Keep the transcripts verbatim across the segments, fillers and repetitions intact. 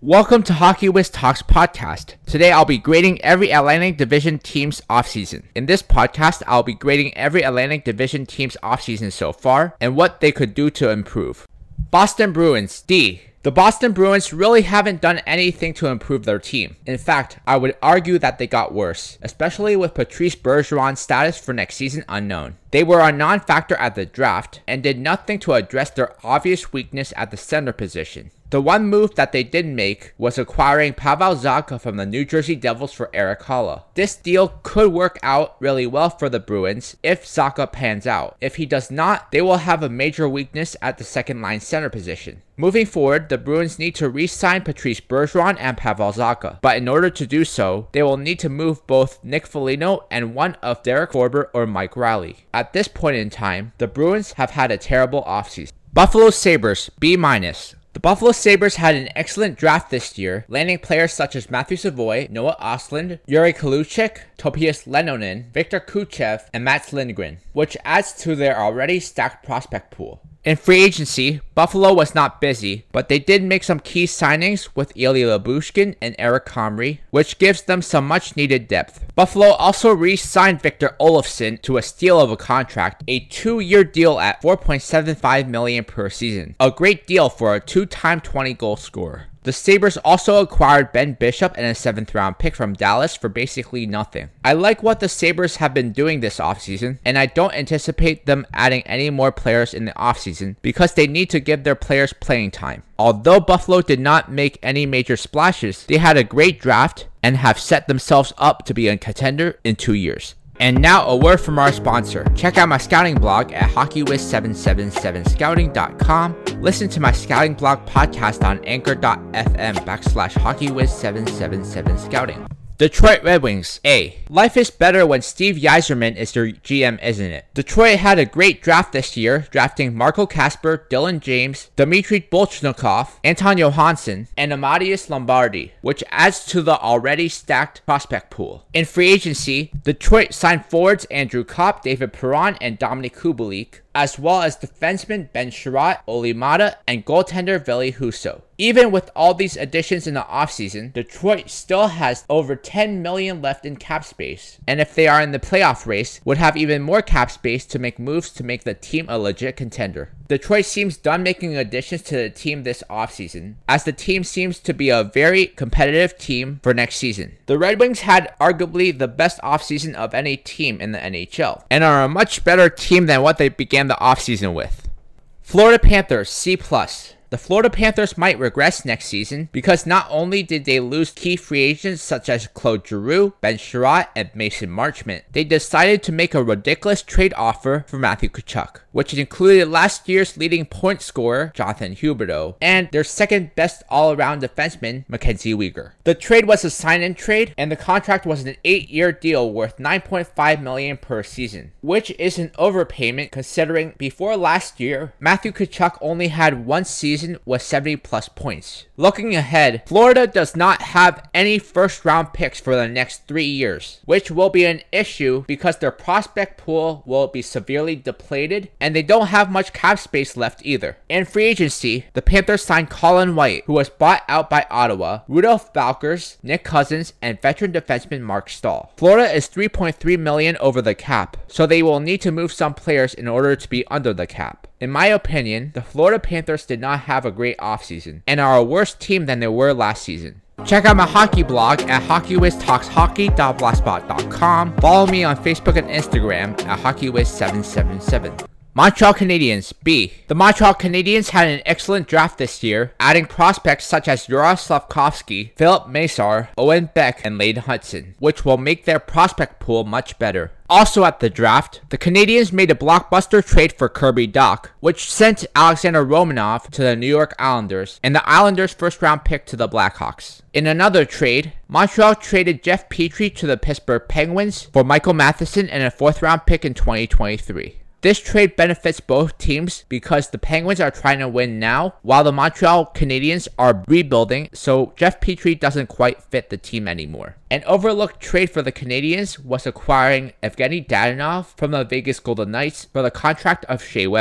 Welcome to Hockey Wiz Talks podcast. Today I'll be grading every Atlantic Division team's offseason. In this podcast, I'll be grading every Atlantic Division team's offseason so far and what they could do to improve. Boston Bruins, D. The Boston Bruins really haven't done anything to improve their team. In fact, I would argue that they got worse, especially with Patrice Bergeron's status for next season unknown. They were a non-factor at the draft and did nothing to address their obvious weakness at the center position. The one move that they did make was acquiring Pavel Zacha from the New Jersey Devils for Erik Haula. This deal could work out really well for the Bruins if Zacha pans out. If he does not, they will have a major weakness at the second line center position. Moving forward, the Bruins need to re-sign Patrice Bergeron and Pavel Zacha, but in order to do so, they will need to move both Nick Foligno and one of Derek Forbort or Mike Reilly. At this point in time, the Bruins have had a terrible offseason. Buffalo Sabres, B minus. The Buffalo Sabres had an excellent draft this year, landing players such as Matthew Savoie, Noah Ostlund, Yuri Kaluchik, Topias Lenonen, Victor Kuchev, and Mats Lindgren, which adds to their already stacked prospect pool. In free agency, Buffalo was not busy, but they did make some key signings with Ilya Lyubushkin and Eric Comrie, which gives them some much needed depth. Buffalo also re-signed Victor Olofsson to a steal of a contract, a two-year deal at four point seven five million dollars per season. A great deal for a two-time twenty-goal scorer. The Sabres also acquired Ben Bishop and a seventh round pick from Dallas for basically nothing. I like what the Sabres have been doing this offseason, and I don't anticipate them adding any more players in the offseason because they need to give their players playing time. Although Buffalo did not make any major splashes, they had a great draft and have set themselves up to be a contender in two years. And now a word from our sponsor. Check out my scouting blog at hockey wiz seven seven seven scouting dot com. Listen to my scouting blog podcast on anchor dot f m backslash hockey wiz seven seven seven scouting. Detroit Red Wings, A. Life is better when Steve Yzerman is their G M, isn't it? Detroit had a great draft this year, drafting Marco Kasper, Dylan James, Dmitry Bolchnikov, Anton Johansson, and Amadeus Lombardi, which adds to the already stacked prospect pool. In free agency, Detroit signed forwards Andrew Kopp, David Perron, and Dominik Kubalik, as well as defensemen Ben Sherratt, Olli Maatta, and goaltender Ville Husso. Even with all these additions in the offseason, Detroit still has over ten million dollars left in cap space, and if they are in the playoff race, would have even more cap space to make moves to make the team a legit contender. Detroit seems done making additions to the team this offseason, as the team seems to be a very competitive team for next season. The Red Wings had arguably the best offseason of any team in the N H L, and are a much better team than what they began the offseason with. Florida Panthers, C plus. The Florida Panthers might regress next season because not only did they lose key free agents such as Claude Giroux, Ben Sherratt, and Mason Marchment, they decided to make a ridiculous trade offer for Matthew Tkachuk, which included last year's leading point scorer, Jonathan Huberdeau, and their second best all-around defenseman, Mackenzie Weegar. The trade was a sign-in trade, and the contract was an eight-year deal worth nine point five million dollars per season, which is an overpayment considering before last year, Matthew Tkachuk only had one season with seventy plus points. Looking ahead, Florida does not have any first round picks for the next three years, which will be an issue because their prospect pool will be severely depleted and they don't have much cap space left either. In free agency, the Panthers signed Colin White, who was bought out by Ottawa, Rudolph Valkers, Nick Cousins, and veteran defenseman Mark Stahl. Florida is three point three million dollars over the cap, so they will need to move some players in order to be under the cap. In my opinion, the Florida Panthers did not have a great offseason and are a worse team than they were last season. Check out my hockey blog at hockey wiz talks hockey dot blogspot dot com. Follow me on Facebook and Instagram at hockey wiz seven seven seven. Montreal Canadiens, B. The Montreal Canadiens had an excellent draft this year, adding prospects such as Juraj Slafkovsky, Philip Mesar, Owen Beck, and Layden Hudson, which will make their prospect pool much better. Also at the draft, the Canadiens made a blockbuster trade for Kirby Dach, which sent Alexander Romanov to the New York Islanders, and the Islanders' first-round pick to the Blackhawks. In another trade, Montreal traded Jeff Petrie to the Pittsburgh Penguins for Michael Matheson and a fourth-round pick in twenty twenty-three. This trade benefits both teams because the Penguins are trying to win now, while the Montreal Canadiens are rebuilding, so Jeff Petrie doesn't quite fit the team anymore. An overlooked trade for the Canadiens was acquiring Evgeny Dadonov from the Vegas Golden Knights for the contract of Shea Weber.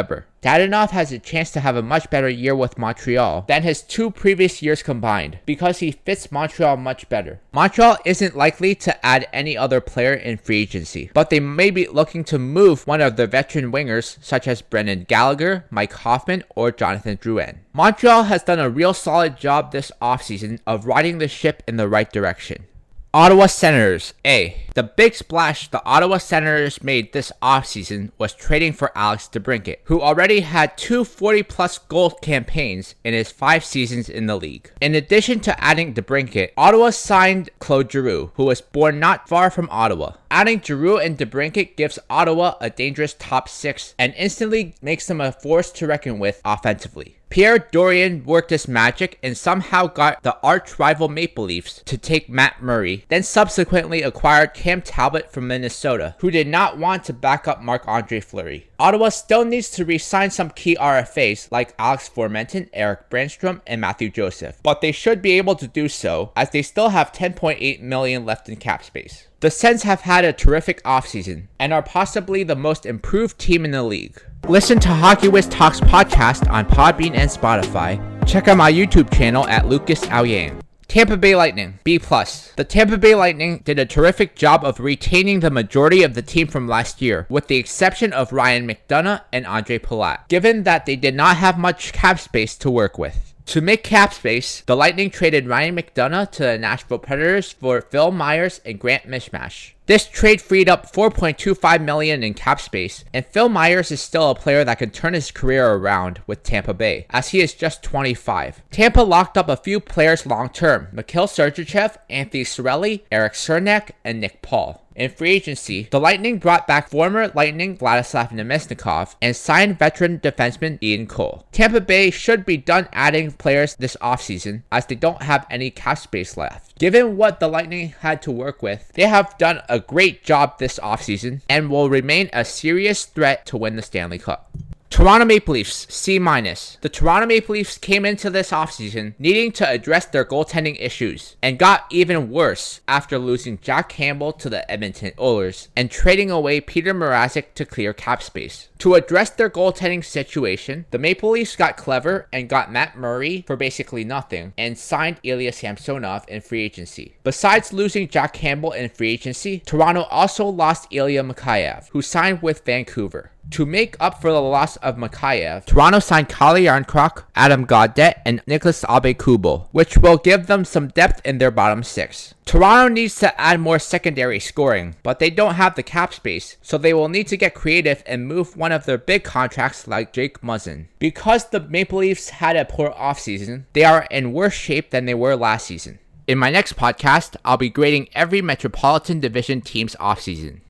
Dadonov has a chance to have a much better year with Montreal than his two previous years combined because he fits Montreal much better. Montreal isn't likely to add any other player in free agency, but they may be looking to move one of their veteran wingers such as Brendan Gallagher, Mike Hoffman, or Jonathan Drouin. Montreal has done a real solid job this offseason of riding the ship in the right direction. Ottawa Senators. A. The big splash the Ottawa Senators made this offseason was trading for Alex DeBrincat, who already had two forty plus goal campaigns in his five seasons in the league. In addition to adding DeBrincat, Ottawa signed Claude Giroux, who was born not far from Ottawa. Adding Giroux and DeBrincat gives Ottawa a dangerous top six and instantly makes them a force to reckon with offensively. Pierre Dorion worked his magic and somehow got the arch-rival Maple Leafs to take Matt Murray, then subsequently acquired Cam Talbot from Minnesota, who did not want to back up Marc-Andre Fleury. Ottawa still needs to re-sign some key R F As like Alex Formenton, Eric Brandstrom, and Matthew Joseph, but they should be able to do so as they still have ten point eight million dollars left in cap space. The Sens have had a terrific offseason and are possibly the most improved team in the league. Listen to Hockey Wiz Talks podcast on Podbean and Spotify. Check out my YouTube channel at Lucas Aoyang. Tampa Bay Lightning, B plus. The Tampa Bay Lightning did a terrific job of retaining the majority of the team from last year, with the exception of Ryan McDonagh and Andre Palat, given that they did not have much cap space to work with. To make cap space, the Lightning traded Ryan McDonagh to the Nashville Predators for Phil Myers and Grant Mishmash. This trade freed up four point two five million dollars in cap space, and Phil Myers is still a player that can turn his career around with Tampa Bay, as he is just twenty-five. Tampa locked up a few players long-term: Mikhail Sergachev, Anthony Cirelli, Eric Cernak, and Nick Paul. In free agency, the Lightning brought back former Lightning Vladislav Namestnikov and signed veteran defenseman Ian Cole. Tampa Bay should be done adding players this offseason as they don't have any cap space left. Given what the Lightning had to work with, they have done a great job this offseason and will remain a serious threat to win the Stanley Cup. Toronto Maple Leafs, C minus. The Toronto Maple Leafs came into this offseason needing to address their goaltending issues and got even worse after losing Jack Campbell to the Edmonton Oilers and trading away Peter Mrazek to clear cap space. To address their goaltending situation, the Maple Leafs got clever and got Matt Murray for basically nothing and signed Ilya Samsonov in free agency. Besides losing Jack Campbell in free agency, Toronto also lost Ilya Mikheyev, who signed with Vancouver. To make up for the loss of Mikheyev, Toronto signed Calle Jarnkrok, Adam Gaudette, and Nicholas Aube-Kubel, which will give them some depth in their bottom six. Toronto needs to add more secondary scoring, but they don't have the cap space, so they will need to get creative and move one of their big contracts like Jake Muzzin. Because the Maple Leafs had a poor offseason, they are in worse shape than they were last season. In my next podcast, I'll be grading every Metropolitan Division team's offseason.